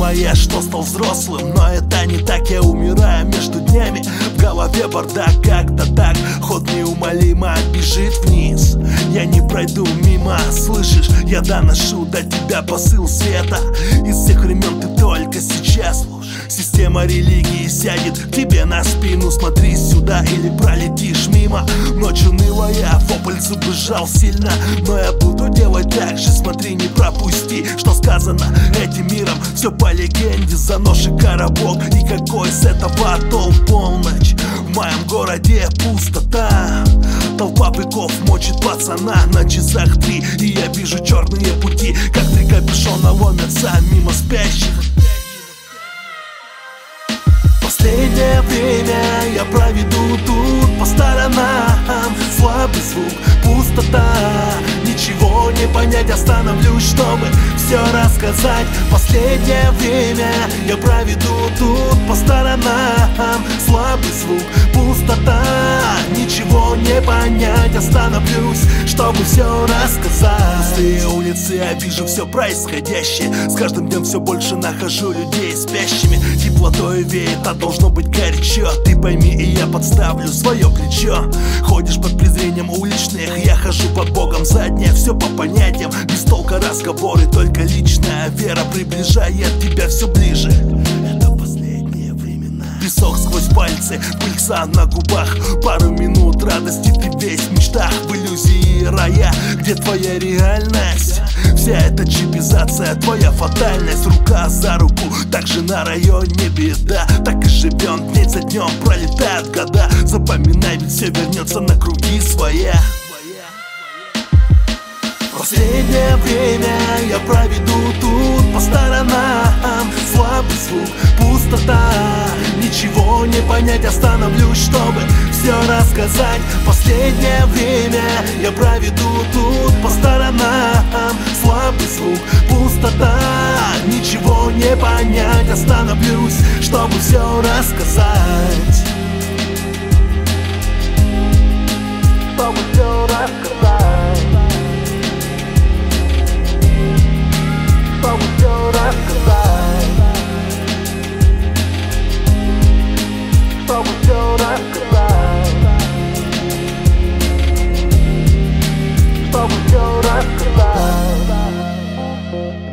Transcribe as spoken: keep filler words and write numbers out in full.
моя, что стал взрослым. Но это не так, я умираю между днями. В голове бардак, как-то так. Ход неумолимо бежит вниз. Я не пройду мимо, слышишь? Я доношу до тебя посыл света. Из всех времен ты только сейчас слушай. Система религии сядет к тебе на спину. Смотри сюда или пролетишь мимо. Ночь унылая, вопль забежал сильно. Но я буду делать так же, смотри, не пропусти. Что сказано этим миром, все по легенде. За нож и коробок, и какой с этого толк? Полночь, в моем городе пустота. Толпа быков мочит пацана на часах три. И я вижу черные пути, как три капюшона ломятся мимо спящих. Последнее время я проведу тут по сторонам. Слабый звук, пустота, ничего не понять. Остановлюсь, чтобы все рассказать. Последнее время я проведу тут по сторонам. Слабый звук, пустота, ничего не понять. Остановлюсь, чтобы все рассказать. Пустые улицы, я вижу все происходящее. С каждым днем все больше нахожу людей спящими. Теплотой веет, а должно быть горячо. Ты пойми, и я подставлю свое плечо. Ходишь под презрением уличных, я хожу под Богом заднее. Все по понятиям, без толка разговоры. Только личная вера приближает тебя все ближе. Это последние времена. Песок сквозь пальцы, пыльца на губах. Пару минут радости, ты весь в мечтах. В иллюзии рая, где твоя реальность? Вся эта чипизация, твоя фатальность. Рука за руку, так же на районе беда. Так и живем, день за днем пролетают года. Запоминай, ведь все вернется на круги своя. Последнее время я проведу тут по сторонам. Слабый звук, пустота, ничего не понять. Остановлюсь, чтобы все рассказать. Последнее время я проведу тут по сторонам. Слабый звук, пустота, ничего не понять. Остановлюсь, чтобы все рассказать. Чтобы все рассказать. Чтобы все рассказать. Чтобы все рассказать. Чтобы все рассказать.